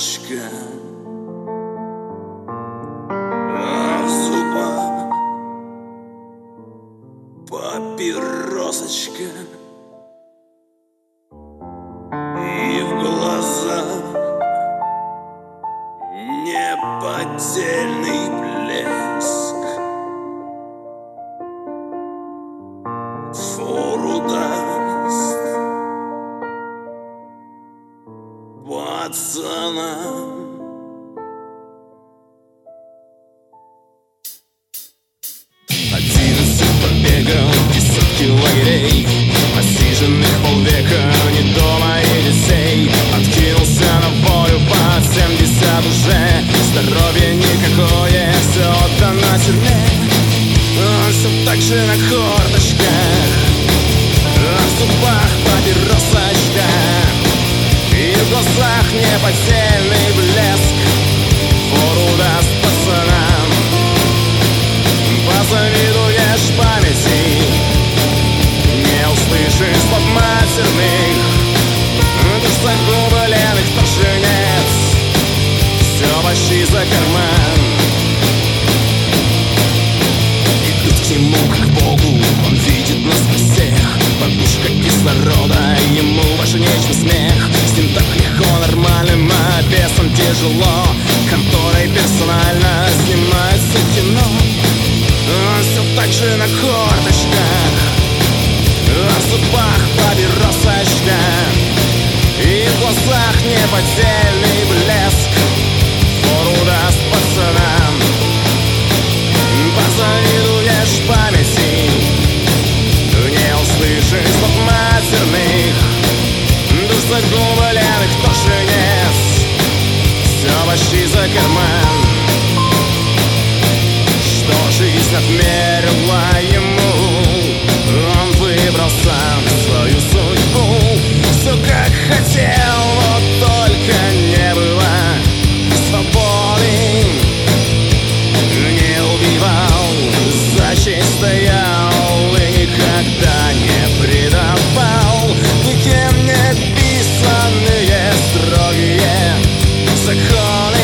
карточка, а в зубах папиросочка, и в глазах неподдельный блеск. Фору даст пацанам. Побегал десятки лагерей, посиженных полвека, ни дома и детей. Откинулся на волю под 70 уже, здоровье никакое, все отдано тюрьме. Он все так же на корточках, а в зубах папиросочка, и в глазах неподдельный блеск. Фору даст пацанам, позавидуешь памяти, не услышишь слов матерных, душ загубленных тоже нет, все почти за карман. Идут к нему как к Богу, он видит нас всех, подушка кислорода, ему важнее, чем смех. С ним так легко, нормальным, а бесом тяжело, конторой персонально снимается кино. Он все так же на корточках, а в зубах папиросочка, и в глазах неподдельный блеск. Фору даст пацанам, позавидуешь памяти, не услышишь слов матерных, душ загубленных тоже нет, все почти за карман. Жизнь отмерила ему, он выбрал сам свою судьбу. Все как хотел, вот только не было свободы. Не убивал, за честь стоял и никогда не предавал. Никем не писанные строгие законы.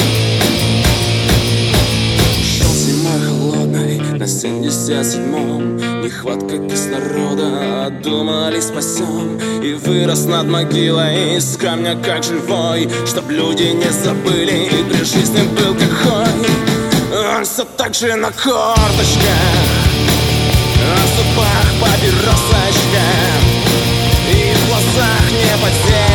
На 77-м нехватка кислорода, думали спасем, и вырос над могилой из камня как живой, чтоб люди не забыли, и при жизни был как хой. Он все так же на корточках, а в зубах папиросочка, и в глазах неподдельный